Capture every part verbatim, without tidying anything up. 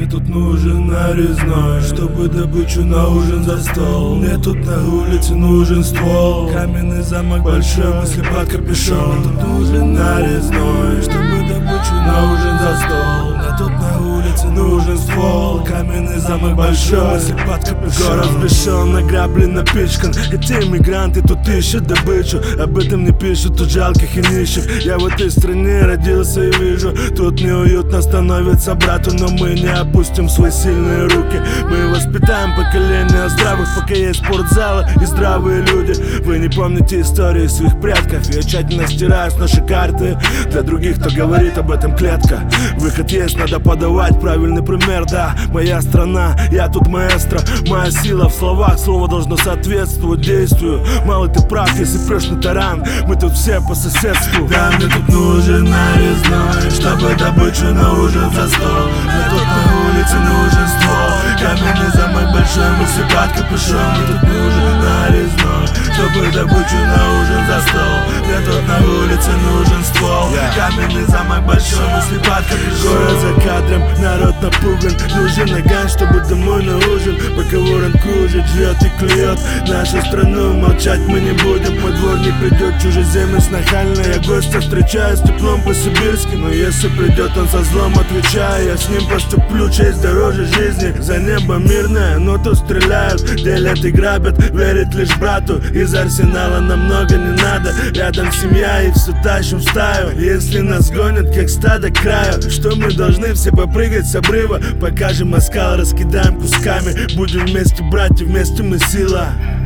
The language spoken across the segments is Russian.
тут нужен нарезной, чтобы добычу на ужин за стол. Мне тут на улице нужен ствол, каменный замок большой, мысли под капюшон. Тут нужен нарезной, чтобы добычу на ужин за стол. Мне тут на улице нужен ствол, каменный замок большой, мысли под капюшон. Город взбешен, награблен, напичкан. Эти иммигранты тут ищут добычу, об этом не пишут тут жалких и нищих. Я в этой стране родился и вижу, тут неуютно становится брату, но мы не опустим свои сильные руки. Мы воспитаем поколение здравых, пока есть спортзалы и здравые люди. Вы не помните истории своих предков, я тщательно стираю с наши карты. Для других, кто говорит об этом, клетка. Выход есть, надо подавать правильный пример, да. Моя страна, я тут маэстро. Моя сила в словах, слово должно соответствовать действию. Мало ты прав, если прешь на таран, мы тут все по соседству. Да, мне тут нужен нарезной, чтобы добычу на ужин за стол. Мне тут на улице нужен ствол, каменный замок большой, мысли под капюшон. Мне тут нужен нарезной, чтобы добычу на ужин за стол. Мне тут на улице нужен ствол, каменный замок большой, мысли под капюшон. Город за кадром, народ напуган, нужен наган, чтобы домой на ужин. Пока ворон кружит, жрет и клюет нашу страну, молчать мы не будем. Мой двор не придет чужеземец нахально, я гостя встречаю с теплом по-сибирски. Но если придет он со злом, отвечаю, я с ним поступлю. Честь дороже жизни, за небо мирное, но тут стреляют, делят и грабят. Верит лишь брату, из арсенала нам много не надо. Рядом семья и все тащим в стаю. Если нас гонят как стадо к краю, что мы должны все попрыгать с обрыва. Покажем оскал, раскидаем кусками. Будем вместе братья, вместе мы сила.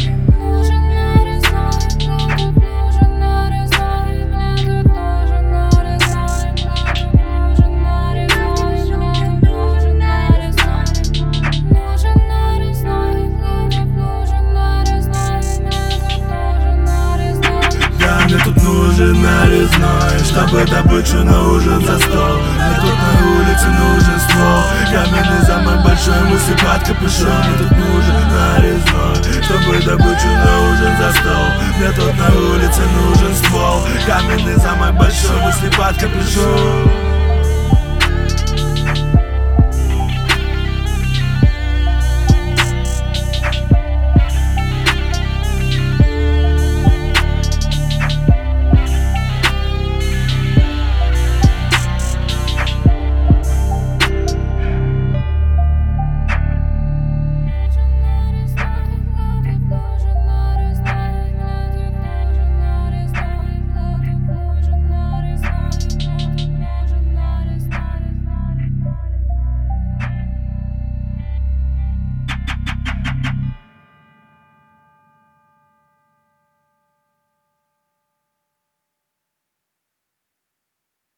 Мне тут нужен нарезной, чтобы добычу на ужин за стол. Мне тут на улице нужен ствол, каменный замок большой, мысли под капюшон. Мне тут нужен нарезной, чтобы добычу на ужин за стол. Мне тут на улице нужен ствол, каменный замок большой, мысли под капюшон.